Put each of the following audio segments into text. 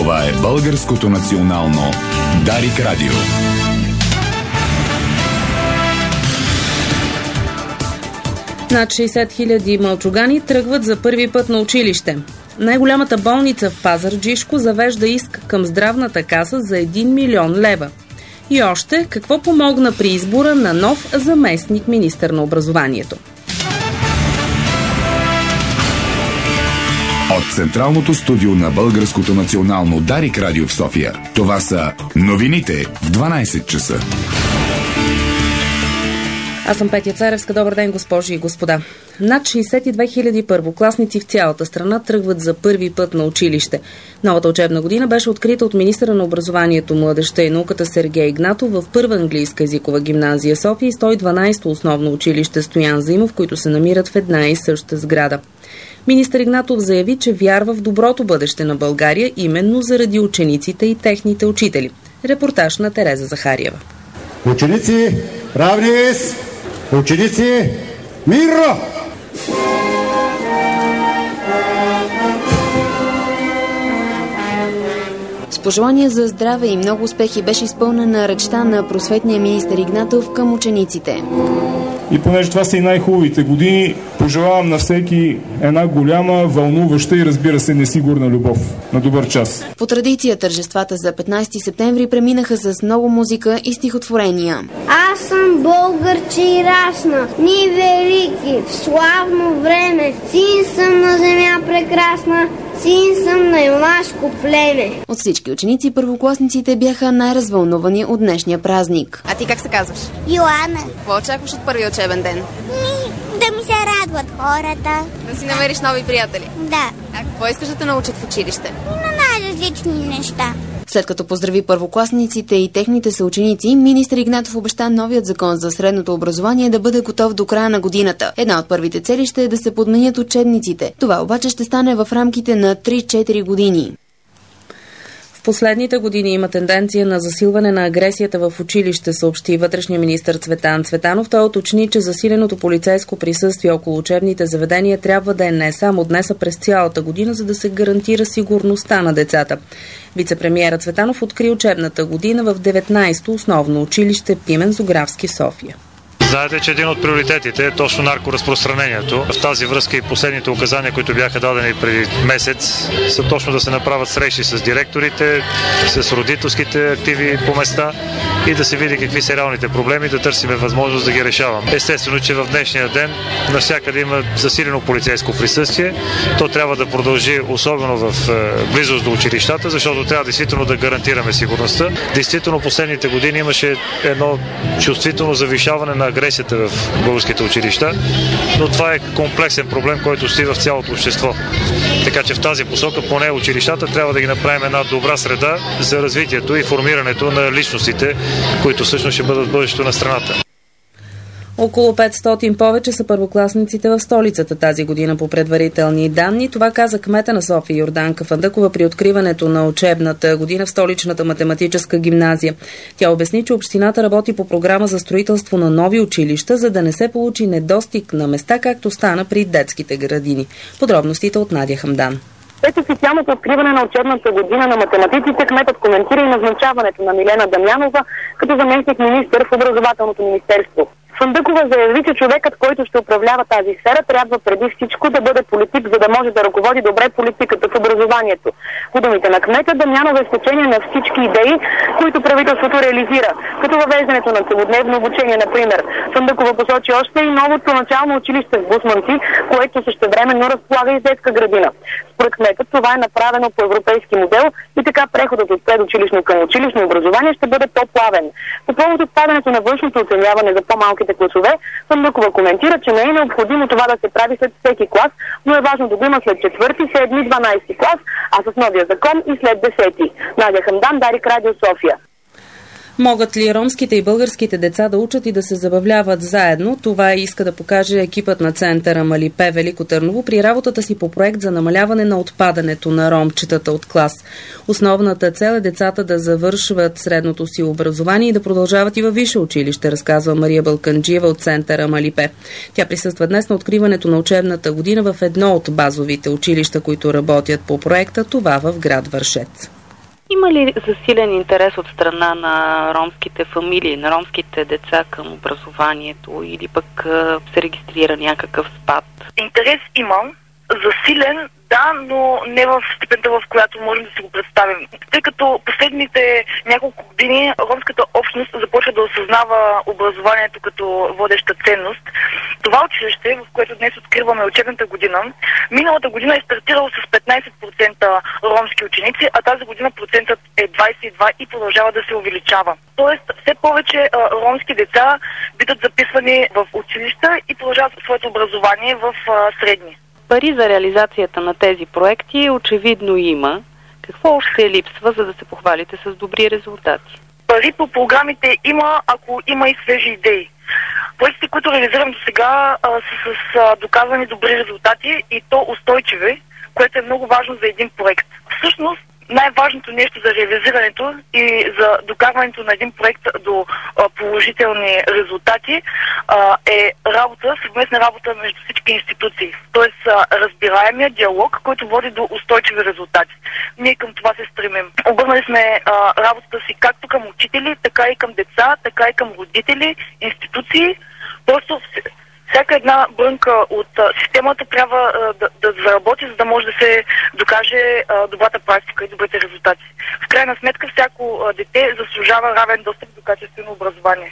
Това е Българското национално Дарик Радио. Над 60 000 мълчугани тръгват за първи път на училище. Най-голямата болница в Пазарджишко завежда иск към здравната каса за 1 милион лева. И още, какво помогна при избора на нов заместник министър на образованието? От Централното студио на Българското национално Дарик Радио в София. Това са новините в 12 часа. Аз съм Петя Царевска. Добър ден, госпожи и господа. Над 62 000 първокласници в цялата страна тръгват за първи път на училище. Новата учебна година беше открита от министъра на образованието, младежта и науката Сергей Игнатов в първа английска езикова гимназия София и 112-то основно училище Стоян Заимов, които се намират в една и съща сграда. Министър Игнатов заяви, че вярва в доброто бъдеще на България именно заради учениците и техните учители. Репортаж на Тереза Захариева. Ученици, равнис! Ученици, миро! С пожелания за здраве и много успехи беше изпълнена речта на просветния министър Игнатов към учениците. И понеже това са и най-хубавите години, пожелавам на всеки една голяма, вълнуваща и разбира се несигурна любов. На добър час! По традиция тържествата за 15 септември преминаха с много музика и стихотворения. Аз съм българче и расна, ние велики, в славно време, син съм на земя прекрасна, син съм на юнашко племе. От всички ученици, първокласниците бяха най-развълнувани от днешния празник. А ти как се казваш? Йоанна. Какво очакваш от първия учебен ден? Да ми се радват хората. Да си намериш нови приятели? Да. А какво искаш да те научат в училище? И на най-различни неща. След като поздрави първокласниците и техните съученици, министър Игнатов обеща новият закон за средното образование да бъде готов до края на годината. Една от първите цели ще е да се подменят учебниците. Това обаче ще стане в рамките на 3-4 години. В последните години има тенденция на засилване на агресията в училище, съобщи вътрешния министър Цветан Цветанов. Той уточни, че засиленото полицейско присъствие около учебните заведения трябва да е не само днес, а през цялата година, за да се гарантира сигурността на децата. Вицепремиерът Цветанов откри учебната година в 19-то основно училище Пимен Зографски, София. Знаете, че един от приоритетите е точно наркоразпространението. В тази връзка и последните указания, които бяха дадени преди месец, са точно да се направят срещи с директорите, с родителските активи по места и да се види какви са реалните проблеми, да търсиме възможност да ги решаваме. Естествено, че в днешния ден навсякъде има засилено полицейско присъствие. То трябва да продължи, особено в близост до училищата, защото трябва действително да гарантираме сигурността. Действително, последните години имаше едно чувствително завишаване на агресията в българските училища, но това е комплексен проблем, който стои в цялото общество. Така че в тази посока, поне училищата, трябва да ги направим една добра среда за развитието и формирането на личностите, които всъщност ще бъдат бъдещето на страната. Около 500 повече са първокласниците в столицата тази година по предварителни данни. Това каза кмета на София Йорданка Фандъкова при откриването на учебната година в столичната математическа гимназия. Тя обясни, че общината работи по програма за строителство на нови училища, за да не се получи недостиг на места, както стана при детските градини. Подробностите от Надя Хамдан. След официалното откриване на учебната година на математиците, кметът коментира и назначаването на Милена Дамянова като заместник министър в образователното министерство. Фандъкова заяви, че човекът, който ще управлява тази сфера, трябва преди всичко да бъде политик, за да може да ръководи добре политиката в образованието. По думите на кмета, Дамянова е стечение на всички идеи, които правителството реализира, като въвеждането на целодневно обучение, например. Фандъкова посочи още и новото начално училище в Бусманци, което същевременно разполага и детска градина. Според кмета това е направено по европейски модел и така преходът от предучилищно към училищно образование ще бъде по-плавен. По повод отпадането на външното оценяване за по-малките класове, Фандъкова коментира, че не е необходимо това да се прави след всеки клас, но е важно да го има след 4-ти, 7-ми, 12-ти клас, а с новия закон и след 10-ти. Надя Хамдан, Дарик Радио, София. Могат ли ромските и българските деца да учат и да се забавляват заедно? Това иска да покаже екипът на центъра Малипе Велико Търново при работата си по проект за намаляване на отпадането на ромчетата от клас. Основната цел е децата да завършват средното си образование и да продължават и във висше училище, разказва Мария Балканджиева от центъра Малипе. Тя присъства днес на откриването на учебната година в едно от базовите училища, които работят по проекта, това в град Вършец. Има ли засилен интерес от страна на ромските фамилии, на ромските деца към образованието или пък се регистрира някакъв спад? Интерес имам, засилен, да, но не в степента, в която можем да си го представим. Тъй като последните няколко години ромската общност започва да осъзнава образованието като водеща ценност. Това училище, в което днес откриваме учебната година, миналата година е стартирало с 15% ромски ученици, а тази година процентът е 22% и продължава да се увеличава. Тоест, все повече ромски деца бидат записвани в училища и продължават своето образование в средни. Пари за реализацията на тези проекти очевидно има. Какво още липсва, за да се похвалите с добри резултати? Пари по програмите има, ако има и свежи идеи. Проектите, които реализирам до сега, са с доказани добри резултати и то устойчиви, което е много важно за един проект. Всъщност, най-важното нещо за реализирането и за докарването на един проект до положителни резултати е съвместна работа между всички институции. Тоест разбираемия диалог, който води до устойчиви резултати. Ние към това се стремим. Обърнали сме работата си както към учители, така и към деца, така и към родители, институции. Просто всяка една брънка от системата трябва да заработи, за да може да се докаже добрата практика и добрите резултати. В крайна сметка, всяко дете заслужава равен достъп до качествено образование.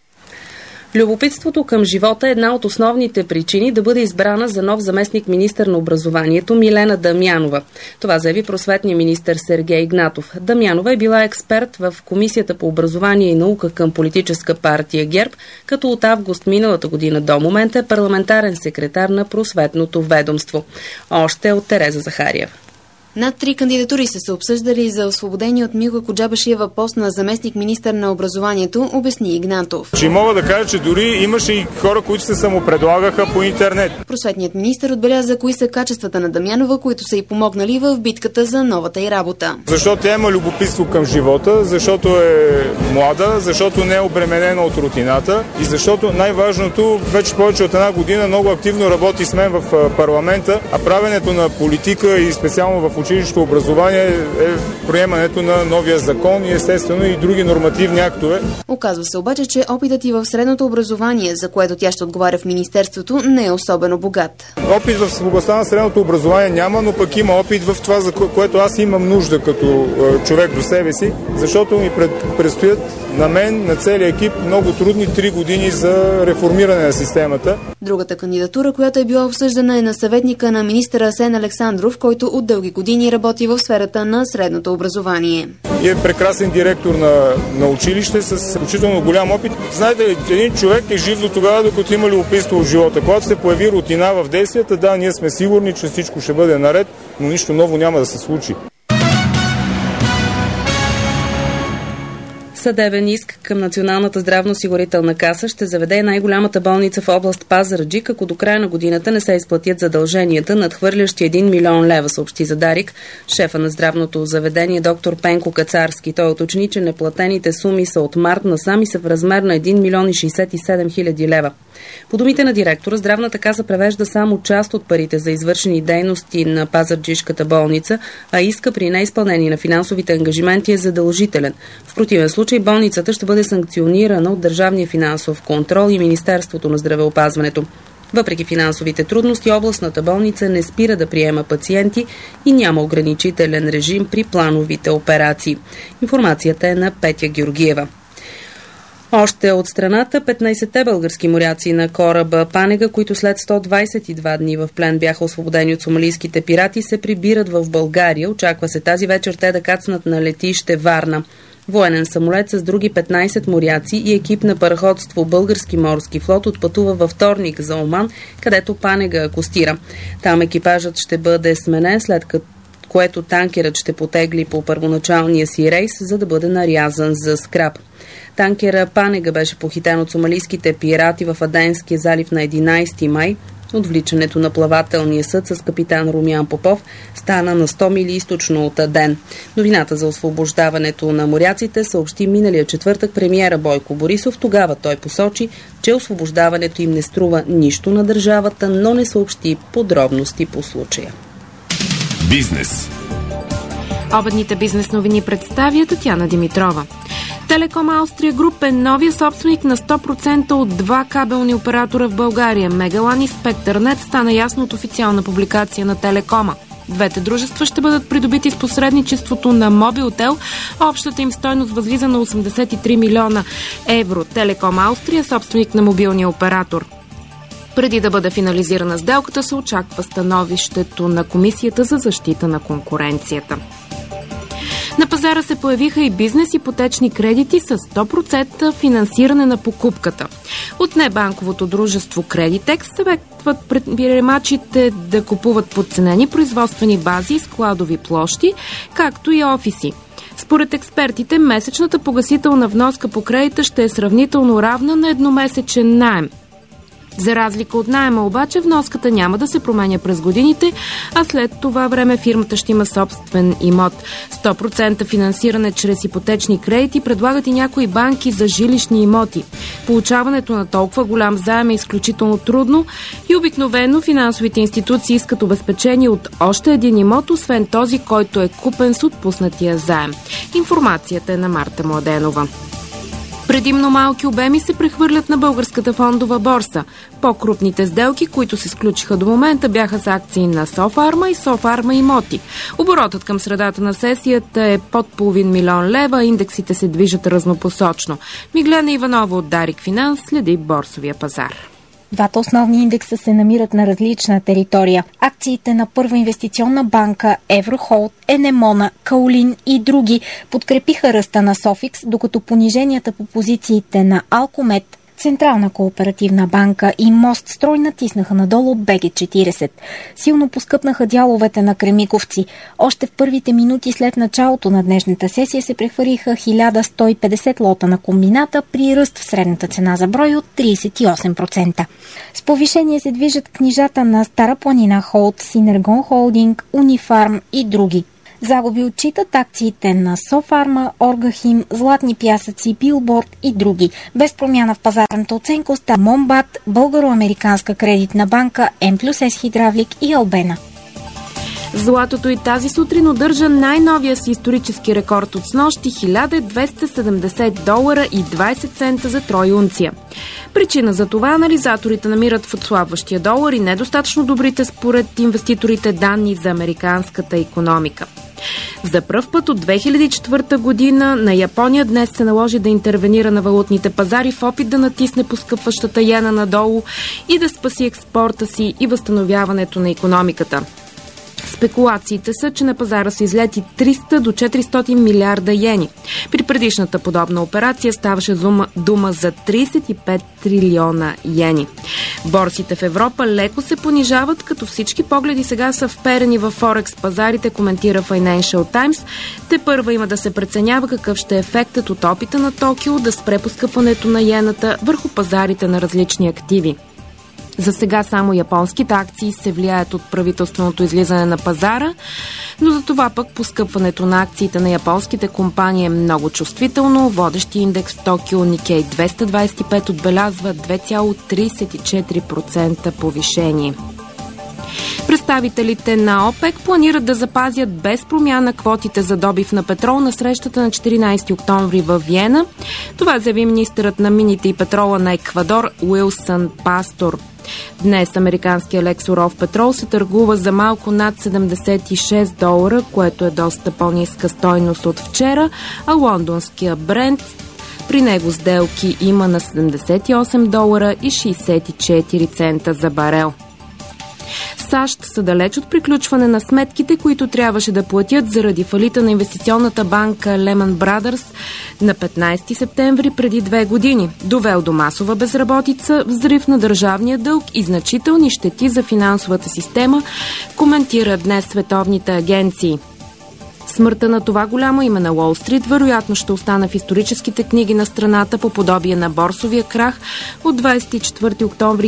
Любопитството към живота е една от основните причини да бъде избрана за нов заместник-министър на образованието Милена Дамянова. Това заяви просветния министър Сергей Игнатов. Дамянова е била експерт в Комисията по образование и наука към политическа партия ГЕРБ, като от август миналата година до момента е парламентарен секретар на просветното ведомство. Още от Тереза Захариева. Над 3 кандидатури са обсъждали за освободение от Милка Коджабашиева пост на заместник-министър на образованието, обясни Игнатов. Че мога да кажа, че дори имаше и хора, които се самопредлагаха по интернет. Просветният министър отбеляза кои са качествата на Дамянова, които са й помогнали в битката за новата й работа. Защото тя има любопитство към живота, защото е млада, защото не е обременена от рутината и защото най-важното, вече повече от една година много активно работи с мен в парламента, а правенето на политика и специално в училището образование е приемането на новия закон и естествено и други нормативни актове. Оказва се обаче, че опитът и в средното образование, за което тя ще отговаря в министерството, не е особено богат. Опит в областта на средното образование няма, но пък има опит в това, за което аз имам нужда като човек до себе си, защото ми предстоят на мен, на целия екип, много трудни 3 години за реформиране на системата. Другата кандидатура, която е била обсъждана, е на съветника на министър Асен Александров, който от дълги години работи в сферата на средното образование. И е прекрасен директор на училище с изключително голям опит. Знаете ли, един човек е жив до тогава, докато има любопитство в живота. Когато се появи рутина в действията, да, ние сме сигурни, че всичко ще бъде наред, но нищо ново няма да се случи. Съдебен иск към Националната здравноосигурителна каса ще заведе най-голямата болница в област Пазарджик, ако до края на годината не се изплатят задълженията, надхвърлящи 1 милион лева, съобщи за Дарик шефа на здравното заведение доктор Пенко Кацарски. Той уточни, че неплатените суми са от март насам и са в размер на 1 милион и 67 хиляди лева. По думите на директора, здравната каса превежда само част от парите за извършени дейности на Пазарджишката болница, а иска при неизпълнение на финансовите ангажименти е задължителен. В противен случай болницата ще бъде санкционирана от Държавния финансов контрол и Министерството на здравеопазването. Въпреки финансовите трудности, областната болница не спира да приема пациенти и няма ограничителен режим при плановите операции. Информацията е на Петя Георгиева. Още от страната 15-те български моряци на кораба Панега, които след 122 дни в плен бяха освободени от сомалийските пирати, се прибират в България. Очаква се тази вечер те да кацнат на летище Варна. Военен самолет с други 15 моряци и екип на параходство Български морски флот отпътува във вторник за Оман, където Панега акостира. Там екипажът ще бъде сменен, след което танкерът ще потегли по първоначалния си рейс, за да бъде нарязан за скрап. Танкера Панега беше похитен от сомалийските пирати в Аденския залив на 11 май. Отвличането на плавателния съд с капитан Румян Попов стана на 100 мили източно от Аден. Новината за освобождаването на моряците съобщи миналия четвъртък премиера Бойко Борисов. Тогава той посочи, че освобождаването им не струва нищо на държавата, но не съобщи подробности по случая. Бизнес. Обедните бизнес новини представя Татяна Димитрова. Телеком Австрия Груп е новия собственик на 100% от два кабелни оператора в България – Мегалан и Спектърнет, стана ясно от официална публикация на Телекома. Двете дружества ще бъдат придобити с посредничеството на Мобилтел. Общата им стойност възлиза на 83 милиона евро. Телеком Австрия – собственик на мобилния оператор. Преди да бъде финализирана сделката, се очаква становището на Комисията за защита на конкуренцията. На пазара се появиха и бизнес-ипотечни кредити с 100% финансиране на покупката. От небанковото дружество Кредитекс съветват предприемачите да купуват подценени производствени бази и складови площи, както и офиси. Според експертите, месечната погасителна вноска по кредита ще е сравнително равна на едномесечен наем. За разлика от наема обаче, вноската няма да се променя през годините, а след това време фирмата ще има собствен имот. 100% финансиране чрез ипотечни кредити предлагат и някои банки за жилищни имоти. Получаването на толкова голям заем е изключително трудно и обикновено финансовите институции искат обезпечение от още един имот, освен този, който е купен с отпуснатия заем. Информацията е на Марта Младенова. Предимно малки обеми се прехвърлят на българската фондова борса. По-крупните сделки, които се сключиха до момента, бяха с акции на Софарма и Софарма имоти. Оборотът към средата на сесията е под половин милион лева, индексите се движат разнопосочно. Миглена Иванова от Дарик Финанс следи борсовия пазар. Двата основни индекса се намират на различна територия. Акциите на Първа инвестиционна банка, Еврохолд, Енемона, Каолин и други подкрепиха ръста на Софикс, докато пониженията по позициите на Алкомет, Централна кооперативна банка и Мостстрой натиснаха надолу БГ40. Силно поскъпнаха дяловете на Кремиковци. Още в първите минути след началото на днешната сесия се прехвърлиха 1150 лота на комбината при ръст в средната цена за брой от 38%. С повишение се движат книжата на Стара планина Холд, Синергон Холдинг, Унифарм и други. Загуби отчитат акциите на Софарма, Оргахим, Златни пясъци, Билборд и други. Без промяна в пазарната оценка остава Момбат, Българо-американска кредитна банка, М+С Хидравлик и Албена. Златото и тази сутрин удържа най-новия си исторически рекорд от снощи – $1270 и 20 цента за трой унция. Причина за това анализаторите намират в отслабващия долар и недостатъчно добрите според инвеститорите данни за американската икономика. За пръв път от 2004 година на Япония днес се наложи да интервенира на валутните пазари в опит да натисне поскъпващата йена надолу и да спаси експорта си и възстановяването на икономиката. Спекулациите са, че на пазара са излети 300 до 400 милиарда йени. При предишната подобна операция ставаше дума за 35 трилиона йени. Борсите в Европа леко се понижават, като всички погледи сега са вперени в Форекс пазарите, коментира Financial Times. Тепърва има да се преценява какъв ще е ефектът от опита на Токио да спре поскъпването на йената върху пазарите на различни активи. За сега само японските акции се влияят от правителственото излизане на пазара, но за това пък поскъпването на акциите на японските компании е много чувствително. Водещи индекс в Токио Никей 225 отбелязва 2,34% повишение. Представителите на ОПЕК планират да запазят без промяна квотите за добив на петрол на срещата на 14 октомври във Виена. Това заяви министърът на мините и петрола на Еквадор Уилсън Пастор. Днес американския лек суров петрол се търгува за малко над $76, което е доста по-ниска стойност от вчера, а лондонския Брент при него сделки има на $78.64 за барел. САЩ са далеч от приключване на сметките, които трябваше да платят заради фалита на инвестиционната банка Lehman Brothers на 15 септември преди 2 години, довел до масова безработица, взрив на държавния дълг и значителни щети за финансовата система, коментира днес световните агенции. Смъртта на това голямо име на Уолл Стрит вероятно ще остане в историческите книги на страната по подобие на борсовия крах от 24 октомври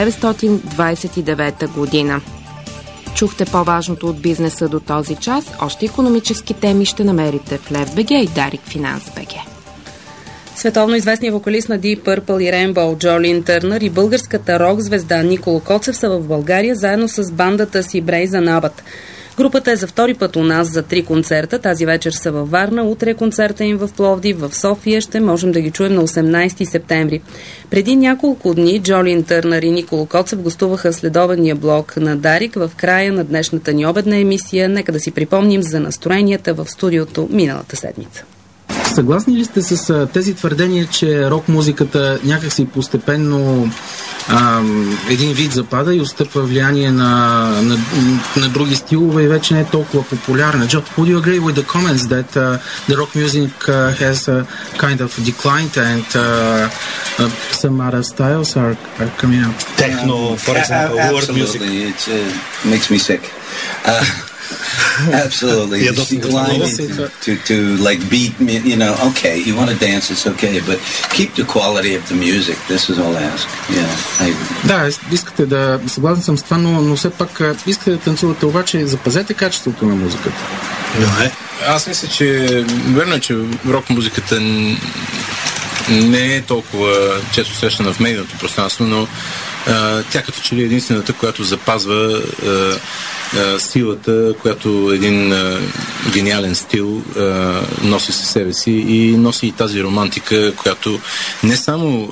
1929 година. Чухте по-важното от бизнеса до този час. Още икономически теми ще намерите в Лев.бг и Дарик Финанс.бг. Световно известният вокалист на Deep Purple и Rainbow Джолин Търнър и българската рок-звезда Николо Коцев са в България заедно с бандата си Brazen Abbott. Групата е за втори път у нас за 3 концерта. Тази вечер са във Варна, утре концерта им в Пловдив, в София ще можем да ги чуем на 18 септември. Преди няколко дни Джолин Търнър и Николо Коцев гостуваха следобедния блок на Дарик. В края на днешната ни обедна емисия нека да си припомним за настроенията в студиото миналата седмица. Съгласни ли сте с тези твърдения, че рок-музиката някакси постепенно един вид запада и отстъпва влияние на други стилове и вече не е толкова популярна? Would you agree with the comments that the rock music has kind of declined and some other styles are coming up? Techno, for example, world music. Absolutely, it makes me sick. Absolutely. It's declining to like beat me, you know, okay, you want to dance, it's okay, but keep the quality of the music. This is all I ask. Yeah, да, искате да... Съгласен съм с това, но все пак искате да танцувате, обаче запазете качеството на музиката. Да, аз мисля, че верно е, че рок-музиката не е толкова често срещана в медийното пространство, но тя като че ли е единствената, която запазва силата, която един гениален стил носи със себе си и носи и тази романтика, която не само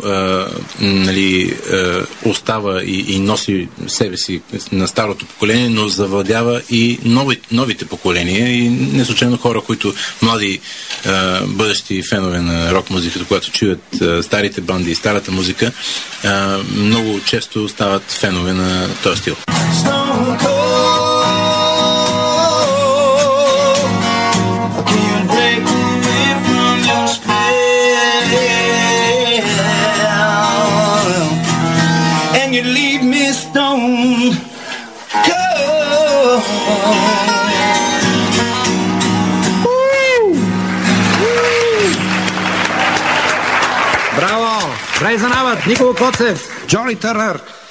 остава и носи себе си на старото поколение, но завладява и новите поколения и не случайно хора, които млади бъдещи фенове на рок-музиката, когато чуят старите банди и старата музика, много често стават фенове на този стил. Браво! Брай за навъд! Николо Коцев! Джони Търнър!